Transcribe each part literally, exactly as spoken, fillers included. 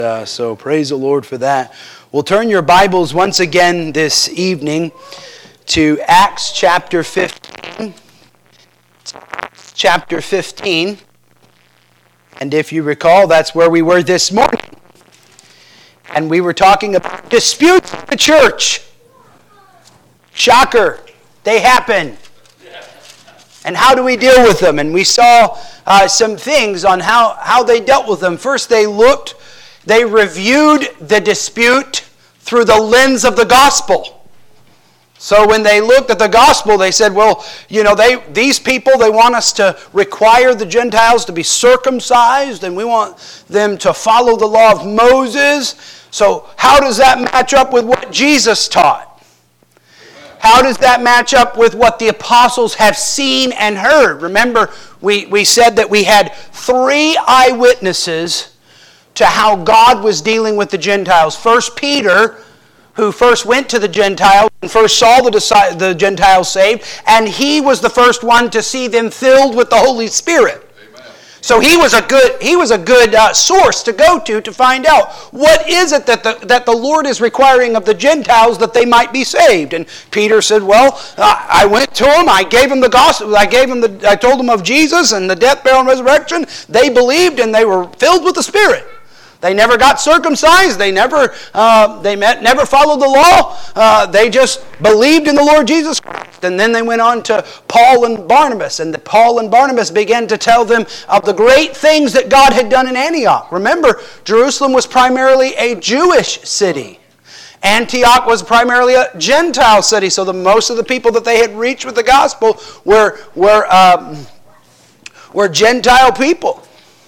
Uh, so praise the Lord for that. We'll turn your Bibles once again this evening to Acts chapter fifteen. Chapter fifteen. And if you recall, that's where we were this morning. And we were talking about disputes in the church. Shocker. They happen. And how do we deal with them? And we saw uh, some things on how, how they dealt with them. First, they looked, they reviewed the dispute through the lens of the gospel. So when they looked at the gospel, they said, well, you know, they these people, they want us to require the Gentiles to be circumcised, and we want them to follow the law of Moses. So how does that match up with what Jesus taught? How does that match up with what the apostles have seen and heard? Remember, we, we said that we had three eyewitnesses to how God was dealing with the Gentiles. First, Peter, who first went to the Gentiles and first saw the, the Gentiles saved, and he was the first one to see them filled with the Holy Spirit. So he was a good he was a good uh, source to go to to find out what is it that the that the Lord is requiring of the Gentiles that they might be saved. And Peter said, "Well, uh, I went to them. I gave them the gospel. I gave them the. I told them of Jesus and the death, burial, and resurrection. They believed, and they were filled with the Spirit. They never got circumcised. They never uh, they met, never followed the law. Uh, they just believed in the Lord Jesus Christ." And then they went on to Paul and Barnabas. And the Paul and Barnabas began to tell them of the great things that God had done in Antioch. Remember, Jerusalem was primarily a Jewish city. Antioch was primarily a Gentile city. So the most of the people that they had reached with the gospel were, were, um, were Gentile people.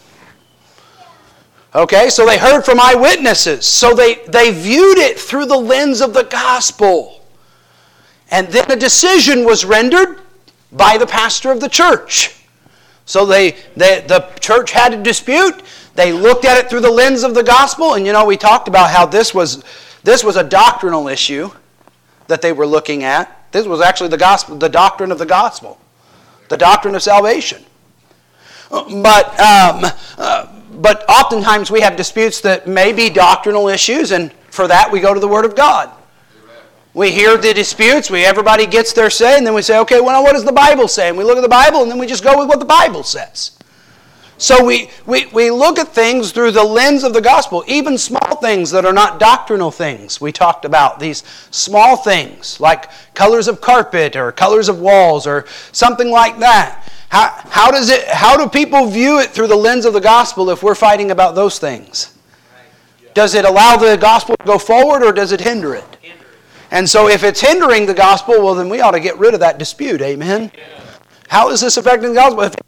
Okay, so they heard from eyewitnesses. So they, they viewed it through the lens of the gospel. And then a decision was rendered by the pastor of the church. So they, they the church had a dispute. They looked at it through the lens of the gospel. And you know, we talked about how this was, this was a doctrinal issue that they were looking at. This was actually the gospel, the doctrine of the gospel. The doctrine of salvation. But... Um, uh, But oftentimes we have disputes that may be doctrinal issues, and for that we go to the Word of God. Amen. We hear the disputes, we everybody gets their say, and then we say, okay, well, what does the Bible say? And we look at the Bible, and then we just go with what the Bible says. So we, we, we look at things through the lens of the gospel, even small things that are not doctrinal things. We talked about these small things, like colors of carpet or colors of walls or something like that. How, how does it? How do people view it through the lens of the gospel if we're fighting about those things? Does it allow the gospel to go forward, or does it hinder it? And so if it's hindering the gospel, well, then we ought to get rid of that dispute. Amen? How is this affecting the gospel? If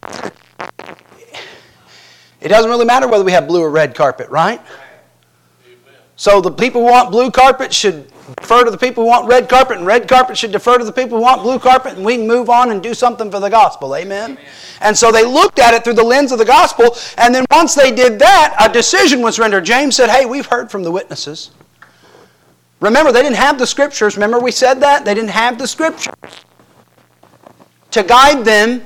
it doesn't really matter whether we have blue or red carpet, right? So the people who want blue carpet should defer to the people who want red carpet, and red carpet should defer to the people who want blue carpet, and we can move on and do something for the gospel. Amen? Amen. And so they looked at it through the lens of the gospel, and then once they did that, a decision was rendered. James said, hey, we've heard from the witnesses. Remember, they didn't have the scriptures. Remember we said that? They didn't have the scriptures to guide them.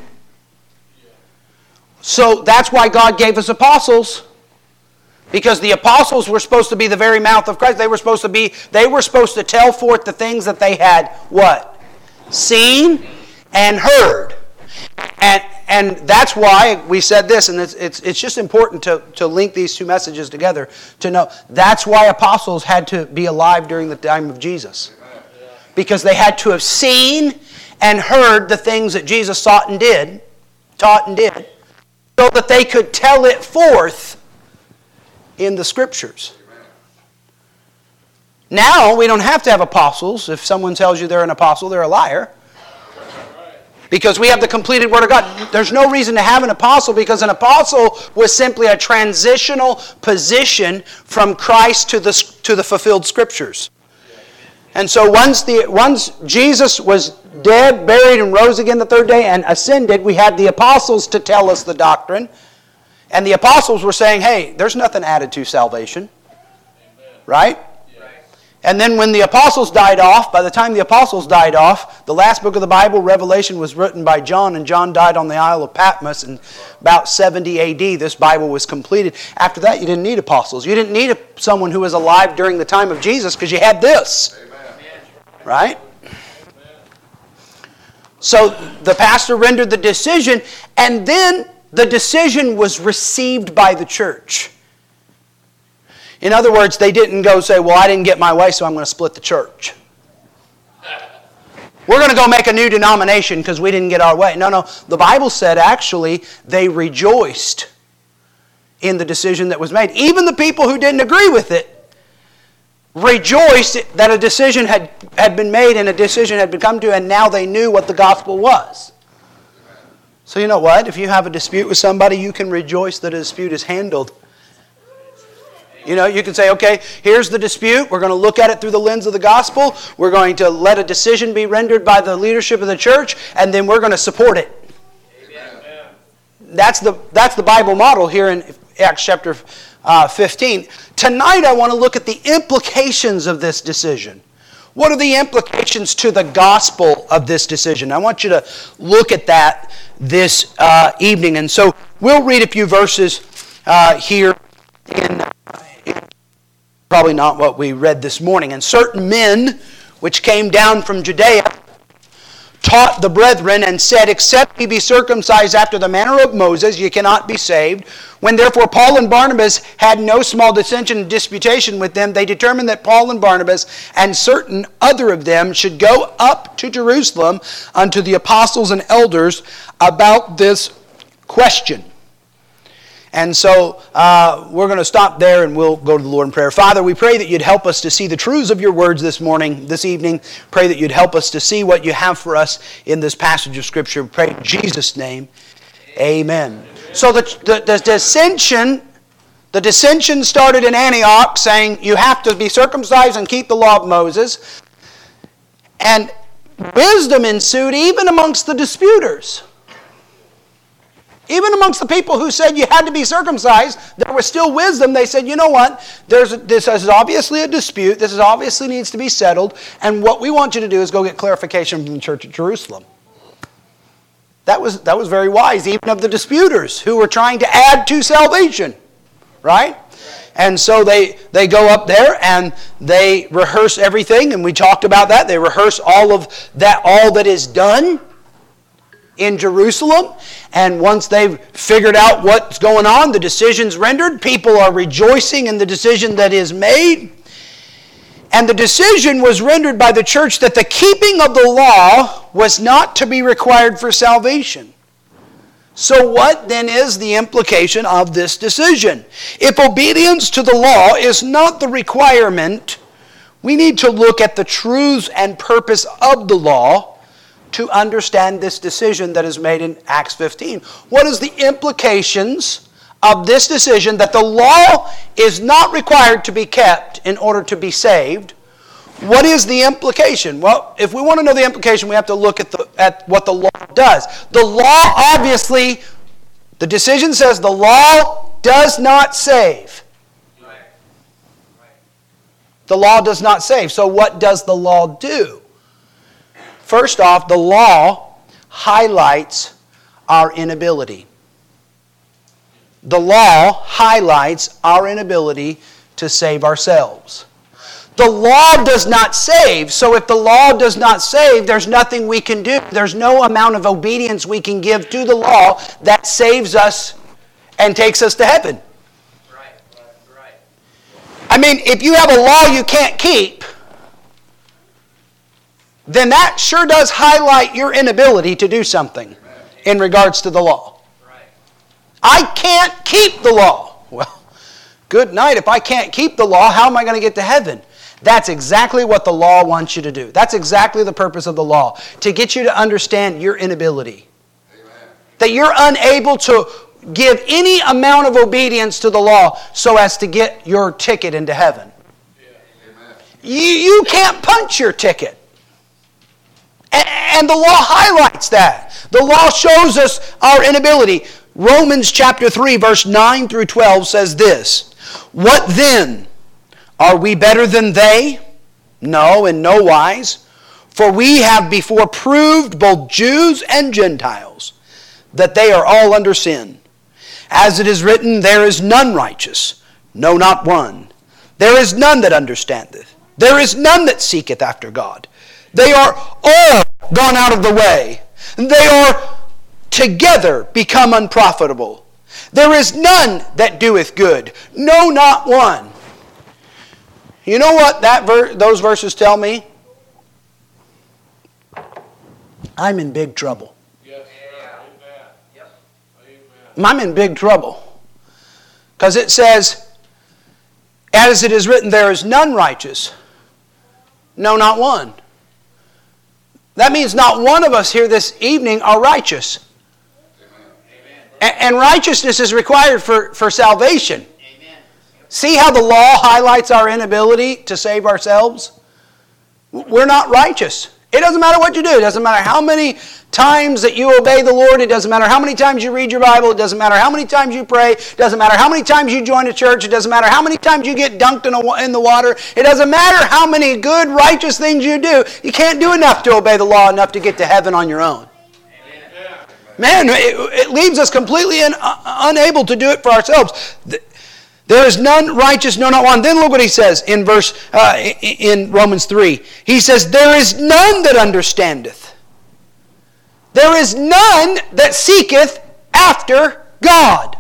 So that's why God gave us apostles. Because the apostles were supposed to be the very mouth of Christ. They were supposed to be, they were supposed to tell forth the things that they had, what? Seen and heard. And and that's why we said this, and it's it's, it's just important to, to link these two messages together, to know that's why apostles had to be alive during the time of Jesus. Because they had to have seen and heard the things that Jesus taught and did, taught and did, so that they could tell it forth in the scriptures. Now, we don't have to have apostles. If someone tells you they're an apostle, they're a liar. Because we have the completed Word of God. There's no reason to have an apostle, because an apostle was simply a transitional position from Christ to the, to the fulfilled scriptures. And so once, the, once Jesus was dead, buried, and rose again the third day and ascended, we had the apostles to tell us the doctrine. And the apostles were saying, hey, there's nothing added to salvation. Amen. Right? Yeah. And then when the apostles died off, by the time the apostles died off, the last book of the Bible, Revelation, was written by John, and John died on the Isle of Patmos in about seventy A D. This Bible was completed. After that, you didn't need apostles. You didn't need someone who was alive during the time of Jesus because you had this. Amen. Right? So the pastor rendered the decision, and then the decision was received by the church. In other words, they didn't go say, well, I didn't get my way, so I'm going to split the church. We're going to go make a new denomination because we didn't get our way. No, no. The Bible said actually they rejoiced in the decision that was made. Even the people who didn't agree with it rejoiced that a decision had, had been made and a decision had been come to, and now they knew what the gospel was. So you know what? If you have a dispute with somebody, you can rejoice that a dispute is handled. You know, you can say, okay, here's the dispute. We're going to look at it through the lens of the gospel. We're going to let a decision be rendered by the leadership of the church, and then we're going to support it. Amen. That's the, that's the Bible model here in Acts chapter uh, fifteen. Tonight I want to look at the implications of this decision. What are the implications to the gospel of this decision? I want you to look at that this uh, evening. And so we'll read a few verses uh, here in... Probably not what we read this morning. And certain men which came down from Judea taught the brethren and said, except ye be circumcised after the manner of Moses, ye cannot be saved. When therefore Paul and Barnabas had no small dissension and disputation with them, they determined that Paul and Barnabas and certain other of them should go up to Jerusalem unto the apostles and elders about this question. And so uh, we're going to stop there and we'll go to the Lord in prayer. Father, we pray that you'd help us to see the truths of your words this morning, this evening. Pray that you'd help us to see what you have for us in this passage of Scripture. We pray in Jesus' name. Amen. So the, the, the dissension, the dissension started in Antioch, saying you have to be circumcised and keep the law of Moses. And wisdom ensued even amongst the disputers. Even amongst the people who said you had to be circumcised, there was still wisdom. They said, you know what, There's a, this is obviously a dispute. This is obviously needs to be settled. And what we want you to do is go get clarification from the church at Jerusalem. That was, that was very wise, even of the disputers who were trying to add to salvation. Right? And so they, they go up there and they rehearse everything. And we talked about that. They rehearse all of that, all that is done in Jerusalem, and once they've figured out what's going on, the decision's rendered, people are rejoicing in the decision that is made, and the decision was rendered by the church that the keeping of the law was not to be required for salvation. So what then is the implication of this decision? If obedience to the law is not the requirement, we need to look at the truths and purpose of the law to understand this decision that is made in Acts fifteen. What is the implications of this decision that the law is not required to be kept in order to be saved? What is the implication? Well, if we want to know the implication, we have to look at, the, at what the law does. The law, obviously, the decision says the law does not save. The law does not save. So what does the law do? First off, the law highlights our inability. The law highlights our inability to save ourselves. The law does not save, so if the law does not save, there's nothing we can do. There's no amount of obedience we can give to the law that saves us and takes us to heaven. Right, right, right. I mean, if you have a law you can't keep, then that sure does highlight your inability to do something in regards to the law. I can't keep the law. Well, good night. If I can't keep the law, how am I going to get to heaven? That's exactly what the law wants you to do. That's exactly the purpose of the law, to get you to understand your inability. Amen. That you're unable to give any amount of obedience to the law so as to get your ticket into heaven. Yeah. You, you can't punch your ticket. And the law highlights that. The law shows us our inability. Romans chapter three, verse nine through twelve says this. What then? Are we better than they? No, in no wise. For we have before proved both Jews and Gentiles that they are all under sin. As it is written, there is none righteous, no, not one. There is none that understandeth. There is none that seeketh after God. They are all gone out of the way. They are together become unprofitable. There is none that doeth good, no, not one. You know what that ver- those verses tell me? I'm in big trouble. Yes, Amen. Yep. I'm in big trouble. Because it says, as it is written, there is none righteous. No, not one. That means not one of us here this evening are righteous. Amen. And righteousness is required for, for salvation. Amen. See how the law highlights our inability to save ourselves? We're not righteous. It doesn't matter what you do. It doesn't matter how many times that you obey the Lord. It doesn't matter how many times you read your Bible. It doesn't matter how many times you pray. It doesn't matter how many times you join a church. It doesn't matter how many times you get dunked in, a, in the water. It doesn't matter how many good, righteous things you do. You can't do enough to obey the law enough to get to heaven on your own. Amen. Man, it, it leaves us completely un, uh, unable to do it for ourselves. There is none righteous, no, not one. Then look what he says in verse uh, in Romans three. He says, there is none that understandeth. There is none that seeketh after God.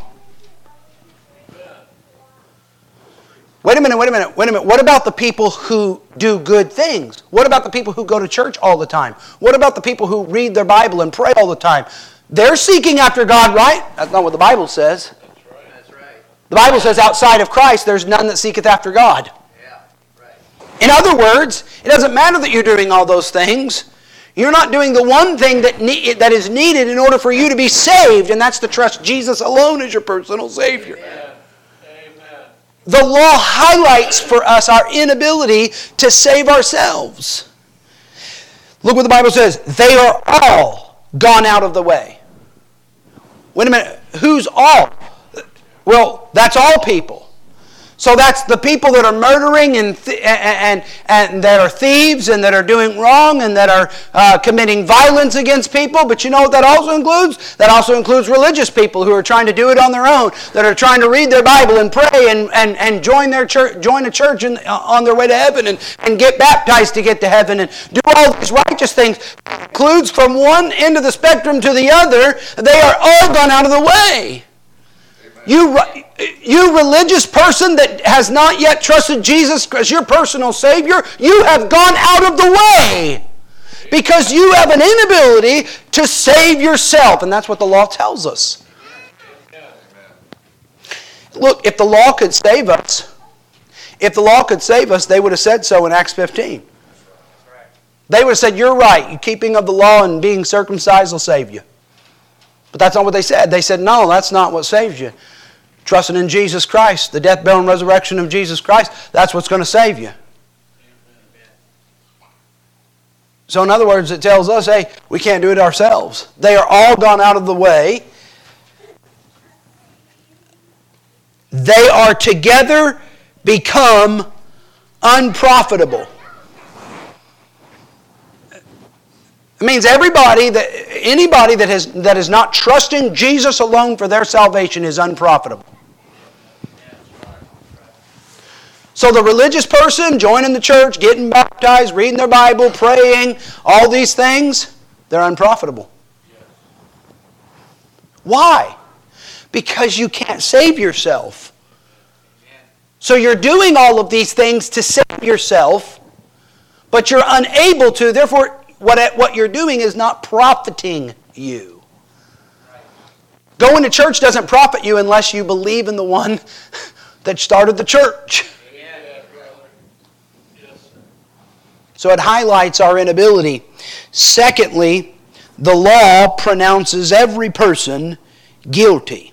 Wait a minute, wait a minute, wait a minute. What about the people who do good things? What about the people who go to church all the time? What about the people who read their Bible and pray all the time? They're seeking after God, right? That's not what the Bible says. The Bible says outside of Christ, there's none that seeketh after God. Yeah, right. In other words, it doesn't matter that you're doing all those things. You're not doing the one thing that, ne- that is needed in order for you to be saved, and that's to trust Jesus alone as your personal Savior. Amen. Amen. The law highlights for us our inability to save ourselves. Look what the Bible says. They are all gone out of the way. Wait a minute. Who's all? Well, that's all people. So that's the people that are murdering and th- and, and and that are thieves and that are doing wrong and that are uh, committing violence against people. But you know what that also includes? That also includes religious people who are trying to do it on their own, that are trying to read their Bible and pray and, and, and join their church, join a church in, uh, on their way to heaven and, and get baptized to get to heaven and do all these righteous things. It includes from one end of the spectrum to the other. They are all gone out of the way. You, you religious person that has not yet trusted Jesus as your personal Savior, you have gone out of the way because you have an inability to save yourself. And that's what the law tells us. Look, if the law could save us, if the law could save us, they would have said so in Acts fifteen. They would have said, you're right, keeping of the law and being circumcised will save you. But that's not what they said. They said, no, that's not what saves you. Trusting in Jesus Christ, the death, burial, and resurrection of Jesus Christ, that's what's going to save you. So in other words, it tells us, hey, we can't do it ourselves. They are all gone out of the way. They are together become unprofitable. It means everybody that anybody that has that is not trusting Jesus alone for their salvation is unprofitable. So the religious person joining the church, getting baptized, reading their Bible, praying, all these things, they're unprofitable. Why? Because you can't save yourself. So you're doing all of these things to save yourself, but you're unable to. Therefore, what, what you're doing is not profiting you. Going to church doesn't profit you unless you believe in the one that started the church. So it highlights our inability. Secondly, the law pronounces every person guilty.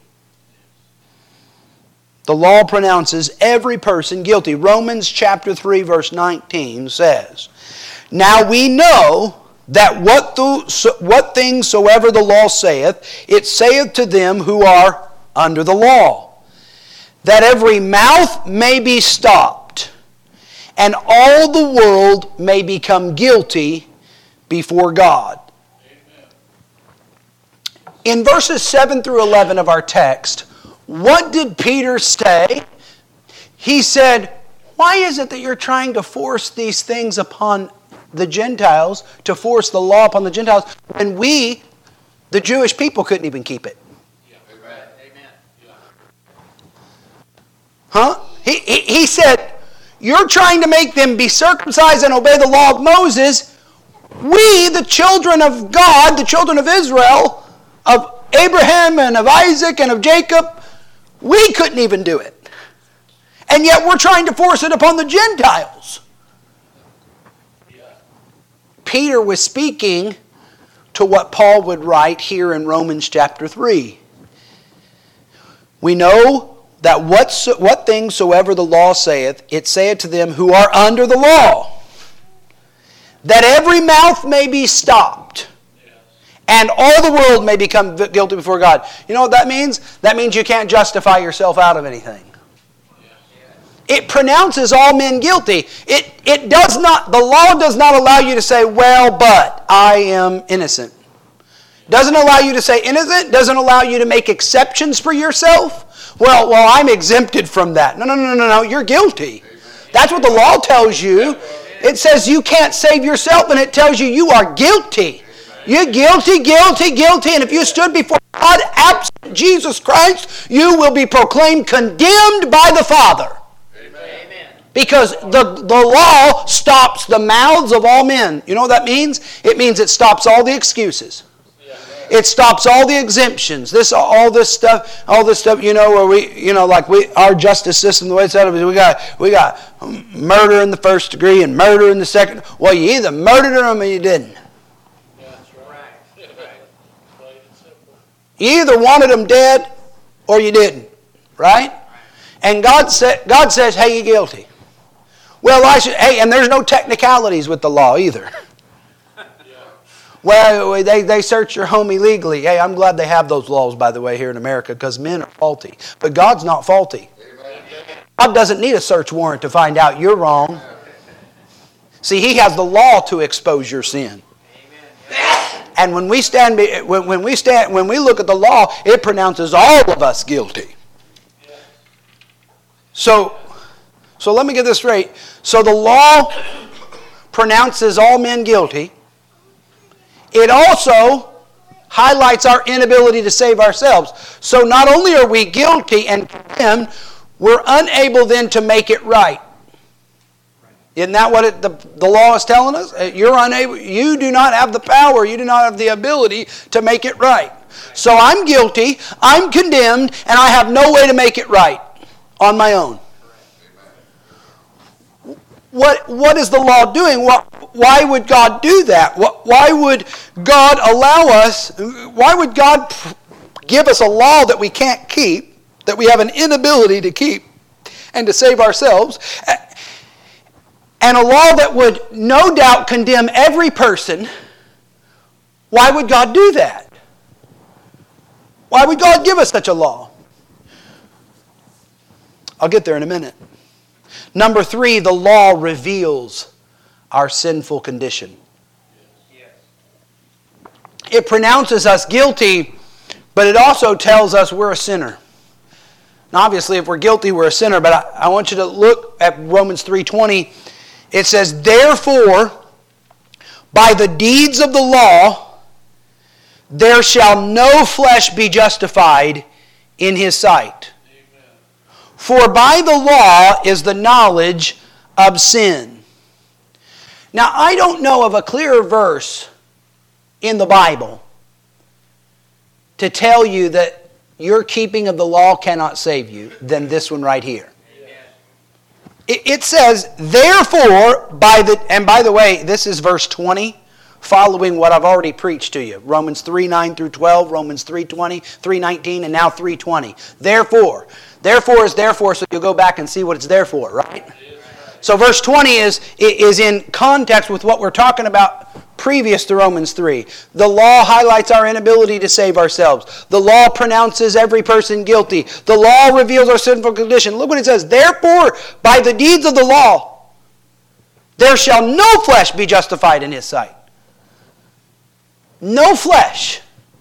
The law pronounces every person guilty. Romans chapter three verse nineteen says, now we know that what, th- so, what things soever the law saith, it saith to them who are under the law, that every mouth may be stopped, and all the world may become guilty before God. In verses seven through eleven of our text, what did Peter say? He said, why is it that you're trying to force these things upon the Gentiles, to force the law upon the Gentiles, when we, the Jewish people, couldn't even keep it? Yeah. Amen. Yeah. Huh? He, he, he said, you're trying to make them be circumcised and obey the law of Moses. We, the children of God, the children of Israel, of Abraham and of Isaac and of Jacob, we couldn't even do it. And yet we're trying to force it upon the Gentiles. Yeah. Peter was speaking to what Paul would write here in Romans chapter three. We know that whatso, what things soever the law saith, it saith to them who are under the law, that every mouth may be stopped, and all the world may become guilty before God. You know what that means? That means you can't justify yourself out of anything. It pronounces all men guilty. It, it does not, the law does not allow you to say, well, but I am innocent. Doesn't allow you to say innocent. Doesn't allow you to make exceptions for yourself. Well, well, I'm exempted from that. No, no, no, no, no. You're guilty. That's what the law tells you. It says you can't save yourself, and it tells you you are guilty. You're guilty, guilty, guilty. And if you stood before God absent Jesus Christ, you will be proclaimed condemned by the Father. Amen. Because the, the law stops the mouths of all men. You know what that means? It means it stops all the excuses. It stops all the exemptions. This, all this stuff, all this stuff. You know, where we, you know, like we, our justice system, the way it's set up is we got, we got murder in the first degree and murder in the second. Well, you either murdered them or you didn't. That's right. Right. You either wanted them dead or you didn't, right? And God said, God says, "Hey, you're guilty." Well, I should. Hey, and there's no technicalities with the law either. Well, they, they search your home illegally. Hey, I'm glad they have those laws, by the way, here in America, because men are faulty. But God's not faulty. God doesn't need a search warrant to find out you're wrong. See, He has the law to expose your sin. And when we stand, when, when we stand, when we look at the law, it pronounces all of us guilty. So, so let me get this straight. So the law pronounces all men guilty. It also highlights our inability to save ourselves. So not only are we guilty and condemned, we're unable then to make it right. Isn't that what it, the, the law is telling us? You're unable. You do not have the power. You do not have the ability to make it right. So I'm guilty, I'm condemned, and I have no way to make it right on my own. What, what is the law doing? What, why would God do that? What, why would God allow us, why would God give us a law that we can't keep, that we have an inability to keep and to save ourselves, and a law that would no doubt condemn every person? Why would God do that? Why would God give us such a law? I'll get there in a minute. Number three, the law reveals our sinful condition. Yes. It pronounces us guilty, but it also tells us we're a sinner. Now, obviously, if we're guilty, we're a sinner, but I, I want you to look at Romans three twenty. It says, "Therefore, by the deeds of the law, there shall no flesh be justified in His sight. For by the law is the knowledge of sin." Now, I don't know of a clearer verse in the Bible to tell you that your keeping of the law cannot save you than this one right here. It, it says, "Therefore, by the..." And by the way, this is verse twenty, following what I've already preached to you. Romans three, nine through twelve, Romans three, twenty, three, nineteen, and now three, twenty. Therefore. Therefore is therefore, so you'll go back and see what it's there for, right? So verse twenty is, is in context with what we're talking about previous to Romans three. The law highlights our inability to save ourselves. The law pronounces every person guilty. The law reveals our sinful condition. Look what it says. "Therefore, by the deeds of the law, There shall no flesh be justified in his sight. No flesh.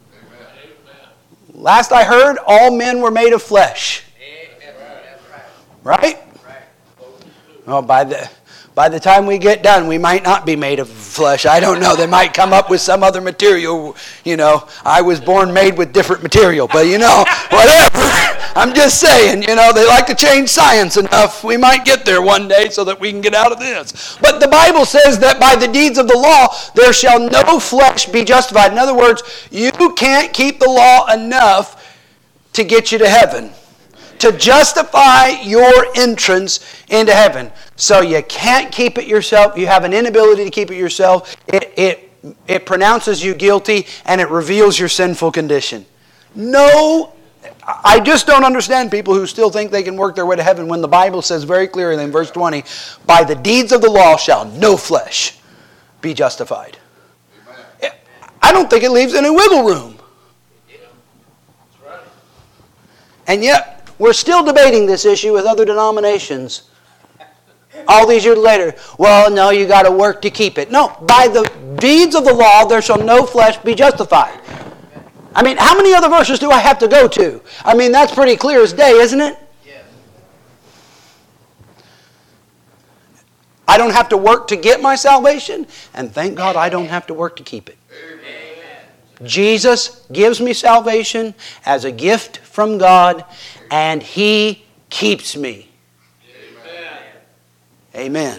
Last I heard, all men were made of flesh. Right? Well, by the, by the time we get done, we might not be made of flesh. I don't know. They might come up with some other material. You know, I was born made with different material. But, you know, whatever. I'm just saying, you know, they like to change science enough. We might get there one day so that we can get out of this. But the Bible says that by the deeds of the law, there shall no flesh be justified. In other words, you can't keep the law enough to get you to heaven, to justify your entrance into heaven. So you can't keep it yourself. You have an inability to keep it yourself. It, it, it pronounces you guilty, and it reveals your sinful condition. No, I just don't understand people who still think they can work their way to heaven when the Bible says very clearly in verse twenty, by the deeds of the law shall no flesh be justified. Amen. I don't think it leaves any wiggle room. And yet, we're still debating this issue with other denominations. All these years later, well, no, you got to work to keep it. No, by the deeds of the law, there shall no flesh be justified. I mean, how many other verses do I have to go to? I mean, that's pretty clear as day, isn't it? Yes. I don't have to work to get my salvation, and thank God I don't have to work to keep it. Amen. Jesus gives me salvation as a gift from God, and He keeps me. Amen. Amen.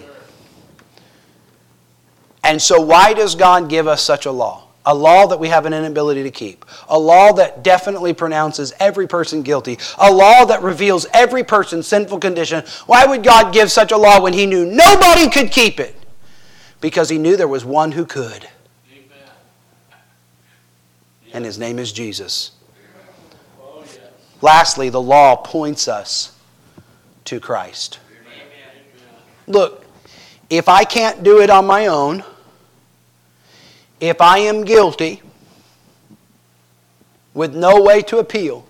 And so why does God give us such a law? A law that we have an inability to keep. A law that definitely pronounces every person guilty. A law that reveals every person's sinful condition. Why would God give such a law when He knew nobody could keep it? Because He knew there was one who could. Amen. And His name is Jesus. Oh, yes. Lastly, the law points us to Christ. Amen. Look, if I can't do it on my own, if I am guilty with no way to appeal,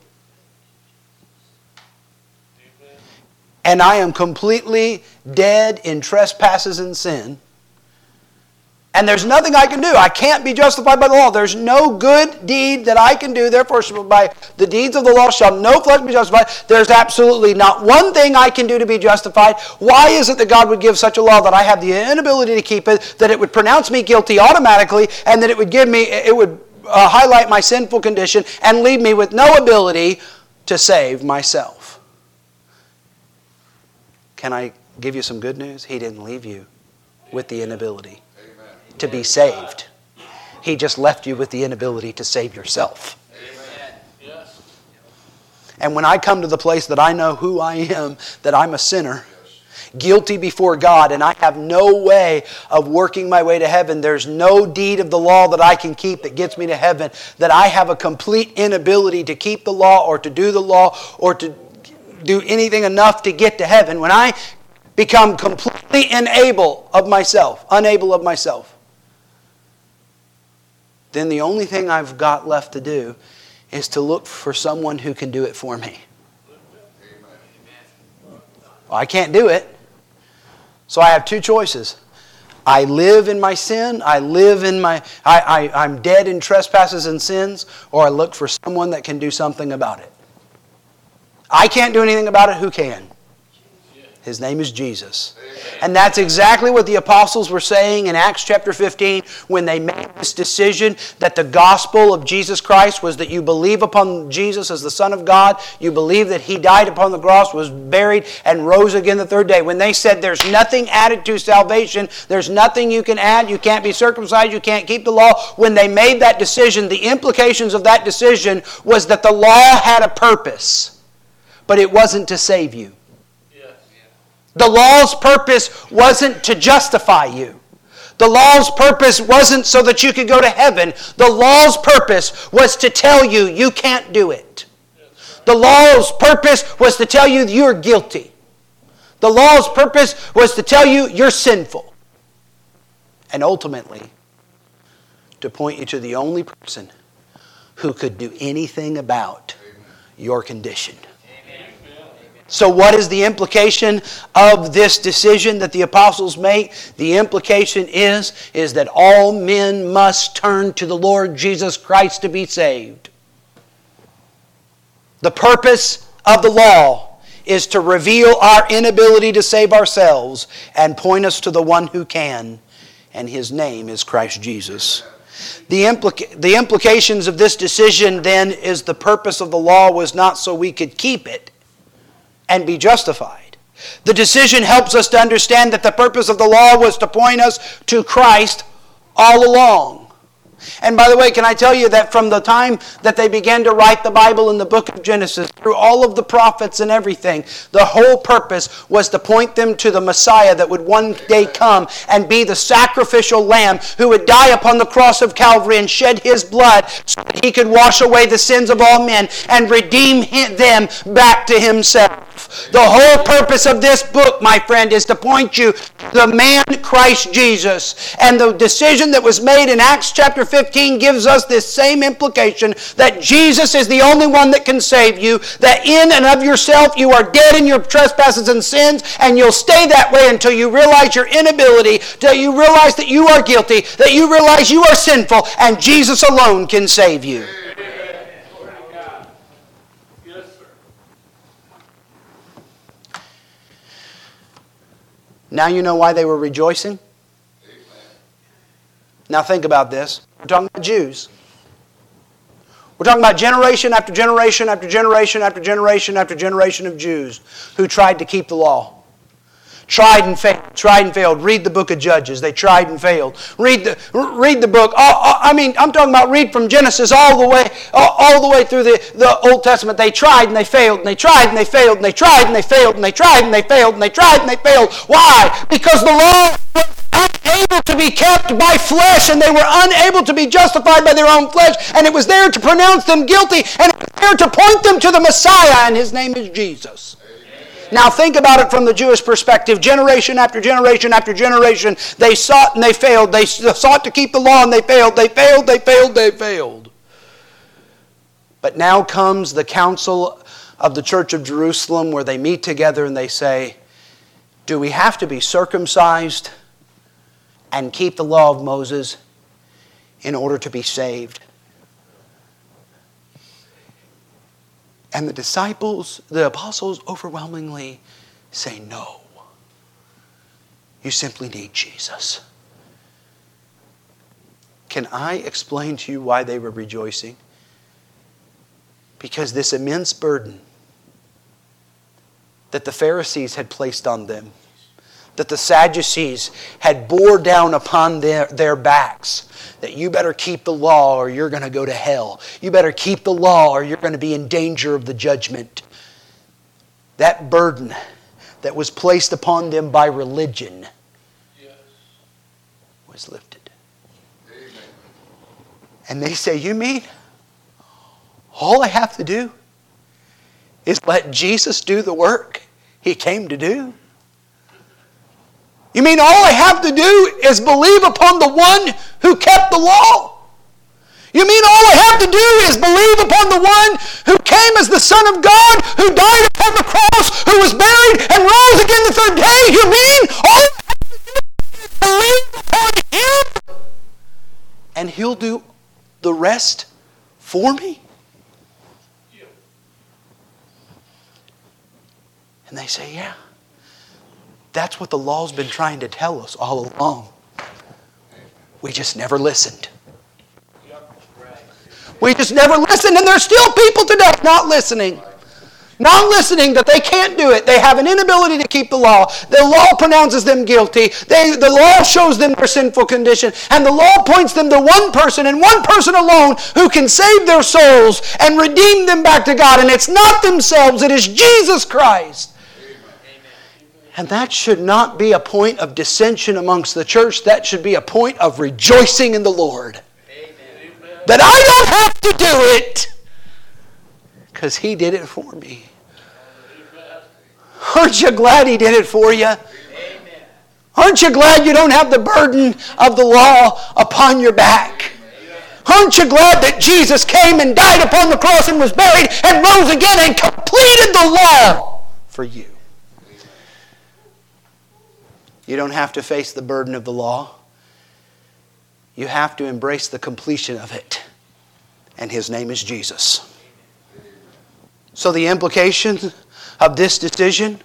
and I am completely dead in trespasses and sin, and there's nothing I can do. I can't be justified by the law. There's no good deed that I can do. Therefore, by the deeds of the law shall no flesh be justified. There's absolutely not one thing I can do to be justified. Why is it that God would give such a law that I have the inability to keep it, that it would pronounce me guilty automatically, and that it would give me, it would uh, highlight my sinful condition and leave me with no ability to save myself? Can I give you some good news? He didn't leave you with the inability to be saved. He just left you with the inability to save yourself. Amen. Yes. And when I come to the place that I know who I am, that I'm a sinner, guilty before God, and I have no way of working my way to heaven, there's no deed of the law that I can keep that gets me to heaven, that I have a complete inability to keep the law or to do the law or to do anything enough to get to heaven, when I become completely unable of myself, unable of myself, then the only thing I've got left to do is to look for someone who can do it for me. Well, I can't do it. So I have two choices. I live in my sin, I live in my, I, I, I'm dead in trespasses and sins, or I look for someone that can do something about it. I can't do anything about it, who can? His name is Jesus. And that's exactly what the apostles were saying in Acts chapter fifteen when they made this decision that the gospel of Jesus Christ was that you believe upon Jesus as the Son of God, you believe that He died upon the cross, was buried, and rose again the third day. When they said there's nothing added to salvation, there's nothing you can add, you can't be circumcised, you can't keep the law. When they made that decision, the implications of that decision was that the law had a purpose, but it wasn't to save you. The law's purpose wasn't to justify you. The law's purpose wasn't so that you could go to heaven. The law's purpose was to tell you you can't do it. The law's purpose was to tell you you're guilty. The law's purpose was to tell you you're sinful. And ultimately, to point you to the only person who could do anything about your condition. So what is the implication of this decision that the apostles make? The implication is, is that all men must turn to the Lord Jesus Christ to be saved. The purpose of the law is to reveal our inability to save ourselves and point us to the one who can, and His name is Christ Jesus. The, implica- the implications of this decision then is the purpose of the law was not so we could keep it and be justified. The decision helps us to understand that the purpose of the law was to point us to Christ all along. And by the way, can I tell you that from the time that they began to write the Bible in the book of Genesis, through all of the prophets and everything, the whole purpose was to point them to the Messiah that would one day come and be the sacrificial lamb who would die upon the cross of Calvary and shed His blood so that He could wash away the sins of all men and redeem them back to Himself. The whole purpose of this book, my friend, is to point you to the man Christ Jesus. And the decision that was made in Acts chapter fifteen gives us this same implication, that Jesus is the only one that can save you, that in and of yourself you are dead in your trespasses and sins, and you'll stay that way until you realize your inability, till you realize that you are guilty, that you realize you are sinful, and Jesus alone can save you. Now you know why they were rejoicing? Amen. Now think about this. We're talking about Jews. We're talking about generation after generation after generation after generation after generation of Jews who tried to keep the law. Tried and failed. Tried and failed. Read the book of Judges. They tried and failed. Read the read the book. I mean, I'm talking about read from Genesis all the way all the way through the, the Old Testament. They tried and they failed and they tried and they failed and they tried and they failed and they tried and they failed and they tried and they failed. Why? Because the law was unable to be kept by flesh, and they were unable to be justified by their own flesh, and it was there to pronounce them guilty, and it was there to point them to the Messiah, and His name is Jesus. Now think about it from the Jewish perspective. Generation after generation after generation, they sought and they failed. They sought to keep the law and they failed. They failed, they failed, they failed. But now comes the council of the Church of Jerusalem where they meet together and they say, do we have to be circumcised and keep the law of Moses in order to be saved? And the disciples, the apostles overwhelmingly say no. You simply need Jesus. Can I explain to you why they were rejoicing? Because this immense burden that the Pharisees had placed on them, that the Sadducees had bore down upon their, their backs, that you better keep the law or you're going to go to hell. You better keep the law or you're going to be in danger of the judgment. That burden that was placed upon them by religion yes. was lifted. Amen. And they say, you mean all I have to do is let Jesus do the work He came to do? You mean all I have to do is believe upon the one who kept the law? You mean all I have to do is believe upon the one who came as the Son of God, who died upon the cross, who was buried and rose again the third day? You mean all I have to do is believe upon Him? And He'll do the rest for me? And they say, yeah. That's what the law's been trying to tell us all along. We just never listened. We just never listened, and there's still people today not listening. Not listening that they can't do it. They have an inability to keep the law. The law pronounces them guilty. They, the law shows them their sinful condition. And the law points them to one person and one person alone who can save their souls and redeem them back to God. And it's not themselves. It is Jesus Christ. And that should not be a point of dissension amongst the church. That should be a point of rejoicing in the Lord. Amen. That I don't have to do it because He did it for me. Amen. Aren't you glad He did it for you? Amen. Aren't you glad you don't have the burden of the law upon your back? Amen. Aren't you glad that Jesus came and died upon the cross and was buried and rose again and completed the law for you. You don't have to face the burden of the law. You have to embrace the completion of it. And His name is Jesus. So the implication of this decision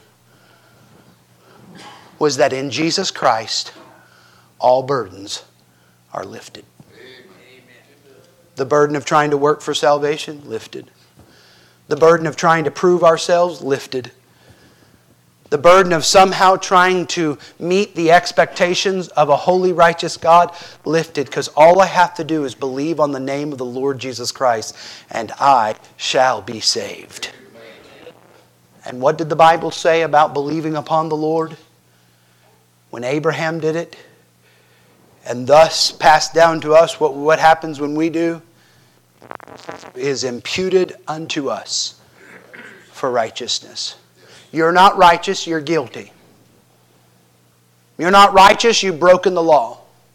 was that in Jesus Christ, all burdens are lifted. The burden of trying to work for salvation, lifted. The burden of trying to prove ourselves, lifted. The burden of somehow trying to meet the expectations of a holy, righteous God, lifted. Because all I have to do is believe on the name of the Lord Jesus Christ, and I shall be saved. And what did the Bible say about believing upon the Lord? When Abraham did it, and thus passed down to us, what, what happens when we do? Is imputed unto us for righteousness. You're not righteous, you're guilty. You're not righteous, you've broken the law.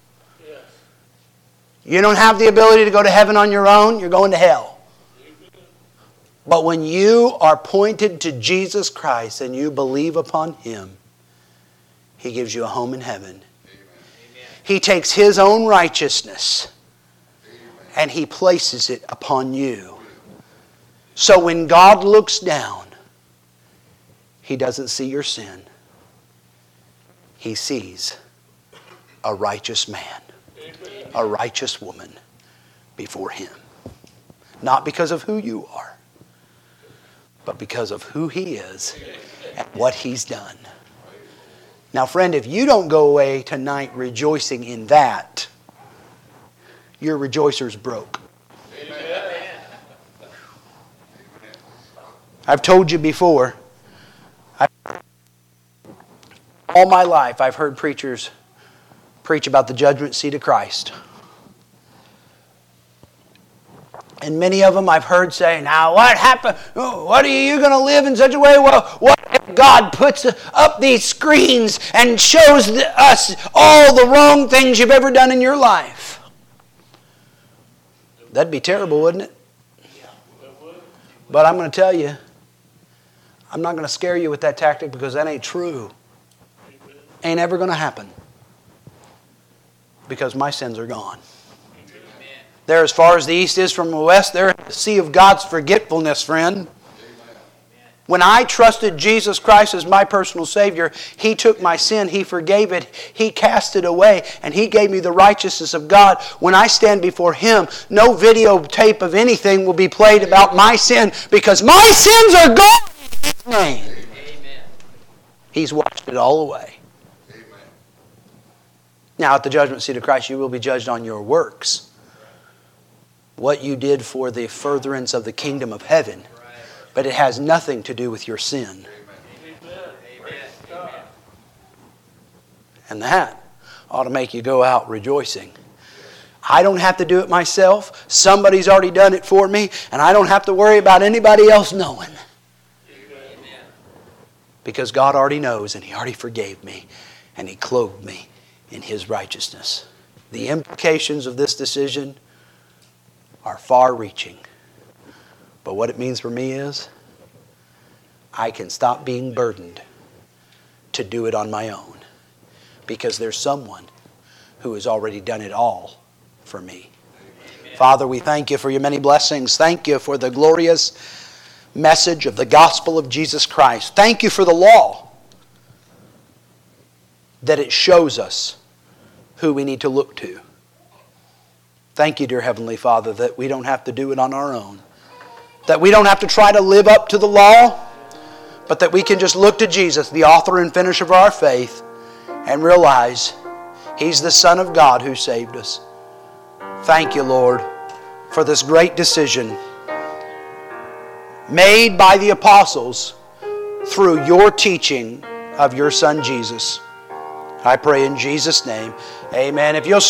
You don't have the ability to go to heaven on your own, you're going to hell. But when you are pointed to Jesus Christ and you believe upon Him, He gives you a home in heaven. He takes His own righteousness and He places it upon you. So when God looks down, He doesn't see your sin. He sees a righteous man, a righteous woman before Him. Not because of who you are, but because of who He is and what He's done. Now, friend, if you don't go away tonight rejoicing in that, your rejoicer's broke. Amen. I've told you before, I, all my life I've heard preachers preach about the judgment seat of Christ. And many of them I've heard say, now what happened? What are you going to live in such a way? Well, what if God puts up these screens and shows us all the wrong things you've ever done in your life? That'd be terrible, wouldn't it? But I'm going to tell you, I'm not going to scare you with that tactic because that ain't true. Ain't ever going to happen. Because my sins are gone. They're as far as the east is from the west. They're in the sea of God's forgetfulness, friend. When I trusted Jesus Christ as my personal Savior, He took my sin, He forgave it, He cast it away, and He gave me the righteousness of God. When I stand before Him, no videotape of anything will be played about my sin because my sins are gone in His name. Amen. He's washed it all away. Amen. Now at the judgment seat of Christ, you will be judged on your works. What you did for the furtherance of the kingdom of heaven. But it has nothing to do with your sin. Amen. And that ought to make you go out rejoicing. I don't have to do it myself. Somebody's already done it for me. And I don't have to worry about anybody else knowing. Amen. Because God already knows and He already forgave me. And He clothed me in His righteousness. The implications of this decision are far-reaching. But what it means for me is I can stop being burdened to do it on my own because there's someone who has already done it all for me. Amen. Father, we thank You for Your many blessings. Thank You for the glorious message of the gospel of Jesus Christ. Thank You for the law, that it shows us who we need to look to. Thank You, dear Heavenly Father, that we don't have to do it on our own. That we don't have to try to live up to the law, but that we can just look to Jesus, the author and finisher of our faith, and realize He's the Son of God who saved us. Thank You, Lord, for this great decision made by the apostles through Your teaching of Your Son Jesus. I pray in Jesus' name, amen. If you'll